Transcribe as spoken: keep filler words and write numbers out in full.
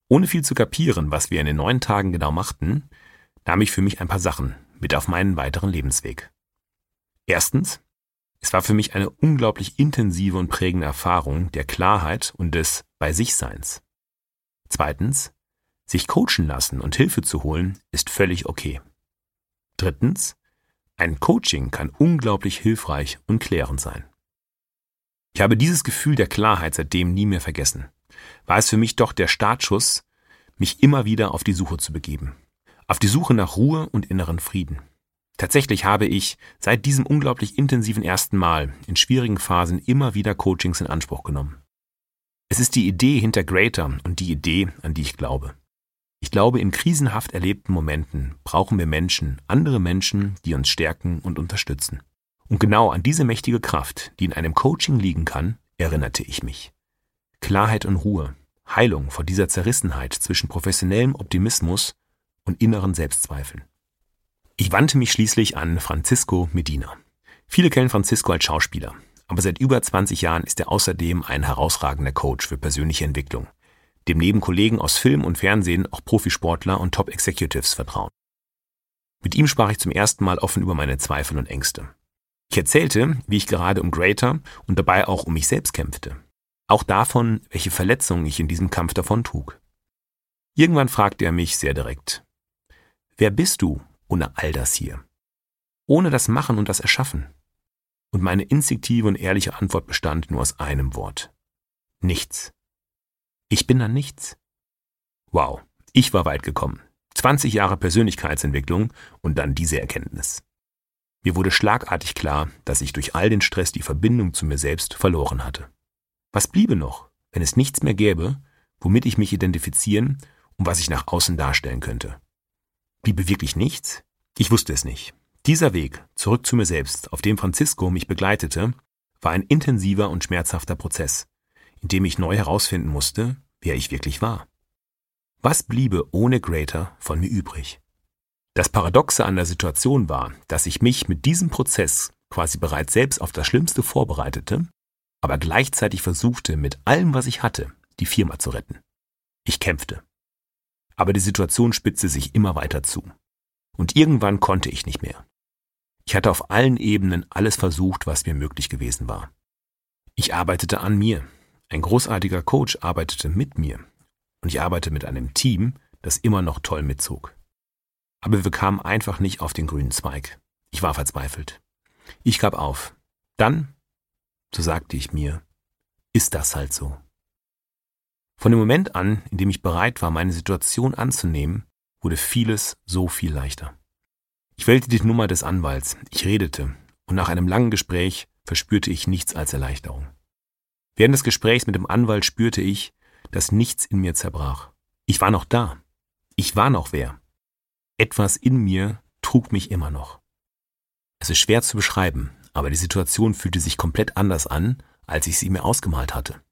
Ohne viel zu kapieren, was wir in den neun Tagen genau machten, nahm ich für mich ein paar Sachen mit auf meinen weiteren Lebensweg. Erstens, es war für mich eine unglaublich intensive und prägende Erfahrung der Klarheit und des Bei-sich-Seins. Zweitens, sich coachen lassen und Hilfe zu holen, ist völlig okay. Drittens, ein Coaching kann unglaublich hilfreich und klärend sein. Ich habe dieses Gefühl der Klarheit seitdem nie mehr vergessen. War es für mich doch der Startschuss, mich immer wieder auf die Suche zu begeben. Auf die Suche nach Ruhe und inneren Frieden. Tatsächlich habe ich seit diesem unglaublich intensiven ersten Mal in schwierigen Phasen immer wieder Coachings in Anspruch genommen. Es ist die Idee hinter Greater und die Idee, an die ich glaube. Ich glaube, in krisenhaft erlebten Momenten brauchen wir Menschen, andere Menschen, die uns stärken und unterstützen. Und genau an diese mächtige Kraft, die in einem Coaching liegen kann, erinnerte ich mich. Klarheit und Ruhe, Heilung vor dieser Zerrissenheit zwischen professionellem Optimismus und inneren Selbstzweifeln. Ich wandte mich schließlich an Francisco Medina. Viele kennen Francisco als Schauspieler, aber seit über zwanzig Jahren ist er außerdem ein herausragender Coach für persönliche Entwicklung, dem neben Kollegen aus Film und Fernsehen auch Profisportler und Top-Executives vertrauen. Mit ihm sprach ich zum ersten Mal offen über meine Zweifel und Ängste. Ich erzählte, wie ich gerade um Greater und dabei auch um mich selbst kämpfte. Auch davon, welche Verletzungen ich in diesem Kampf davontrug. Irgendwann fragte er mich sehr direkt: Wer bist du ohne all das hier? Ohne das Machen und das Erschaffen? Und meine instinktive und ehrliche Antwort bestand nur aus einem Wort: Nichts. Ich bin dann nichts. Wow, ich war weit gekommen. zwanzig Jahre Persönlichkeitsentwicklung und dann diese Erkenntnis. Mir wurde schlagartig klar, dass ich durch all den Stress die Verbindung zu mir selbst verloren hatte. Was bliebe noch, wenn es nichts mehr gäbe, womit ich mich identifizieren und was ich nach außen darstellen könnte? Bliebe wirklich nichts? Ich wusste es nicht. Dieser Weg zurück zu mir selbst, auf dem Francisco mich begleitete, war ein intensiver und schmerzhafter Prozess, in dem ich neu herausfinden musste, wer ich wirklich war. Was bliebe ohne Greater von mir übrig? Das Paradoxe an der Situation war, dass ich mich mit diesem Prozess quasi bereits selbst auf das Schlimmste vorbereitete, aber gleichzeitig versuchte, mit allem, was ich hatte, die Firma zu retten. Ich kämpfte. Aber die Situation spitzte sich immer weiter zu. Und irgendwann konnte ich nicht mehr. Ich hatte auf allen Ebenen alles versucht, was mir möglich gewesen war. Ich arbeitete an mir. Ein großartiger Coach arbeitete mit mir. Und ich arbeitete mit einem Team, das immer noch toll mitzog. Aber wir kamen einfach nicht auf den grünen Zweig. Ich war verzweifelt. Ich gab auf. Dann, so sagte ich mir, ist das halt so. Von dem Moment an, in dem ich bereit war, meine Situation anzunehmen, wurde vieles so viel leichter. Ich wählte die Nummer des Anwalts, ich redete und nach einem langen Gespräch verspürte ich nichts als Erleichterung. Während des Gesprächs mit dem Anwalt spürte ich, dass nichts in mir zerbrach. Ich war noch da. Ich war noch wer. Etwas in mir trug mich immer noch. Es ist schwer zu beschreiben, aber die Situation fühlte sich komplett anders an, als ich sie mir ausgemalt hatte.